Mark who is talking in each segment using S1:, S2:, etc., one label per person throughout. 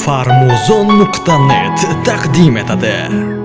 S1: Farmuzon.net taqdim etadi.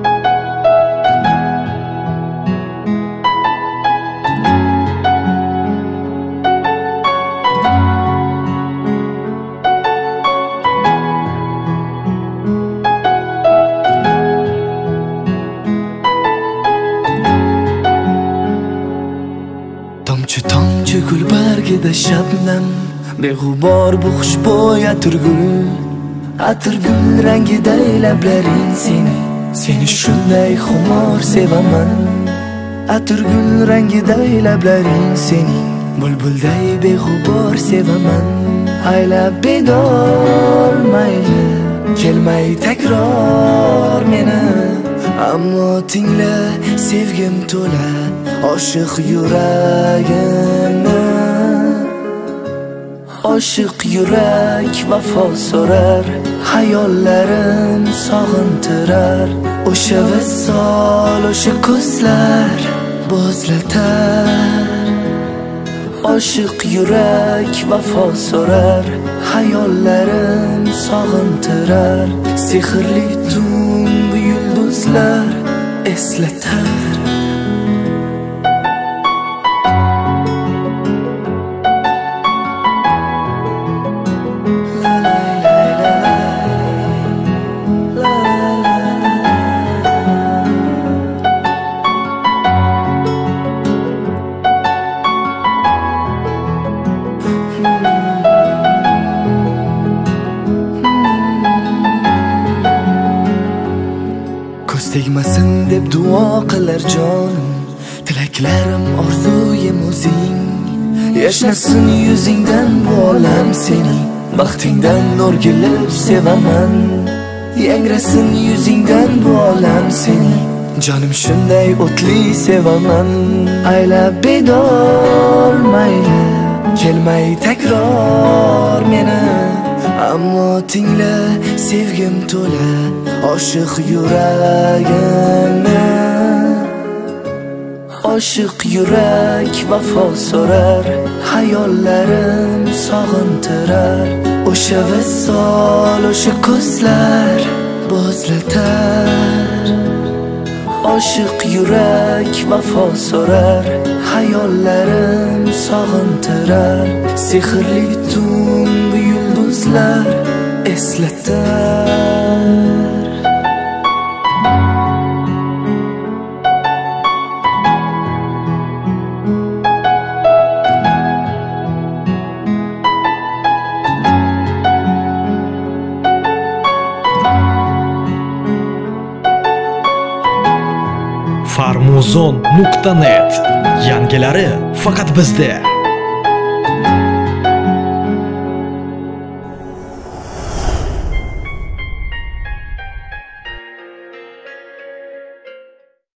S2: Tomchi tomchi gul bargida shabnam, beg'ubor bu xushbo'y atirgul rangida lablaring seni shunday xumor sevaman. Atirgul rangida lablaring seni bulbulday beg'ubor sevaman. Aylab bedor mayli kelmay takror meni, ammo tingla sevgim to'la oshiq yuragimni. Oshiq yurak vafo so'rar, hayollarim sog'intirar. O'sha visol, o'sha ko'zlar bo'zlatar. Oshiq yurak vafo so'rar, hayollarim sog'intirar. Sehrli tun bu yulduzlar eslatar. Ko'z tegmasin deb duo qilar jonim, tilaklarim orzuyim o'zing. Yashnasin yuzingdan bu olam seni, baxtingdan o'rgilib sevaman. Yangrasin yuzingdan bu olam seni, jonim shunday o'tli sevaman. Aylab bedor mayli kelmay takror meni, ammo tingla sevgim to'la oshiq yuragimni. Oshiq yurak vafo so'rar, hayollarim sog'intirar. O'sha visol, o'sha ko'zlar bo'zlatar. Oshiq yurak vafo so'rar, hayollarim sog'intirar. Sehrli tun bu yulduzlar eslatar.
S1: Farmuzon.net yangilari faqat bizda.